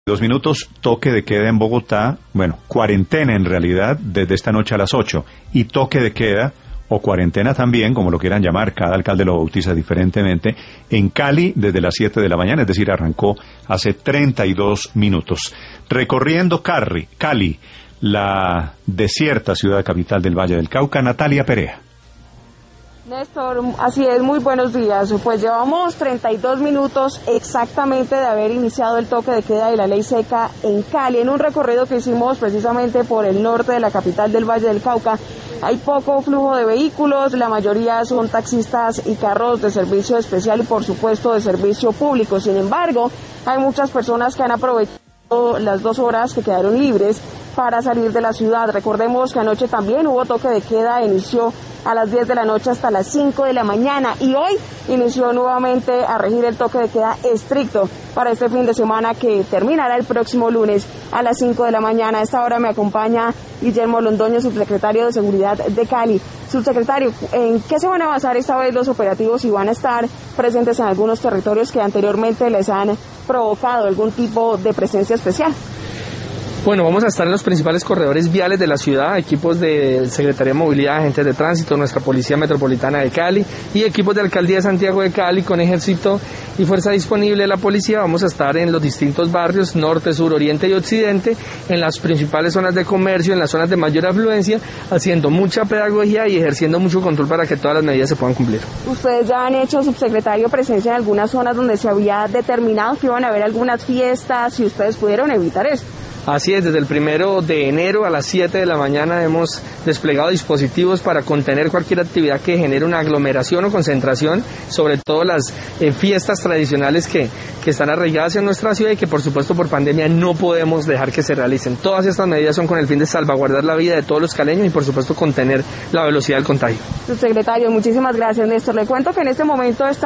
2 minutos, toque de queda en Bogotá, bueno, cuarentena en realidad desde esta noche a las 8 y toque de queda o cuarentena también, como lo quieran llamar, cada alcalde lo bautiza diferentemente, en Cali desde las 7 de la mañana, es decir, arrancó hace 32 minutos. Recorriendo Cali, la desierta ciudad capital del Valle del Cauca, Natalia Perea. Néstor, así es, muy buenos días. Pues llevamos 32 minutos exactamente de haber iniciado el toque de queda y la ley seca en Cali, en un recorrido que hicimos precisamente por el norte de la capital del Valle del Cauca. Hay poco flujo de vehículos, la mayoría son taxistas y carros de servicio especial y por supuesto de servicio público. Sin embargo, hay muchas personas que han aprovechado las 2 horas que quedaron libres para salir de la ciudad. Recordemos que anoche también hubo toque de queda, inició a las 10 de la noche hasta las 5 de la mañana y hoy inició nuevamente a regir el toque de queda estricto para este fin de semana que terminará el próximo lunes a las 5 de la mañana. A esta hora me acompaña Guillermo Londoño, subsecretario de Seguridad de Cali. Subsecretario, ¿en qué se van a basar esta vez los operativos y van a estar presentes en algunos territorios que anteriormente les han provocado algún tipo de presencia especial? Bueno, vamos a estar en los principales corredores viales de la ciudad, equipos de Secretaría de Movilidad, agentes de tránsito, nuestra Policía Metropolitana de Cali y equipos de Alcaldía de Santiago de Cali con ejército y fuerza disponible de la policía. Vamos a estar en los distintos barrios, norte, sur, oriente y occidente, en las principales zonas de comercio, en las zonas de mayor afluencia, haciendo mucha pedagogía y ejerciendo mucho control para que todas las medidas se puedan cumplir. Ustedes ya han hecho, subsecretario, presencia en algunas zonas donde se había determinado que iban a haber algunas fiestas y ustedes pudieron evitar eso. Así es, desde el 1 de enero a las 7 de la mañana hemos desplegado dispositivos para contener cualquier actividad que genere una aglomeración o concentración, sobre todo las fiestas tradicionales que están arraigadas en nuestra ciudad y que por supuesto por pandemia no podemos dejar que se realicen. Todas estas medidas son con el fin de salvaguardar la vida de todos los caleños y por supuesto contener la velocidad del contagio. Subsecretario, muchísimas gracias, Néstor. Le cuento que en este momento está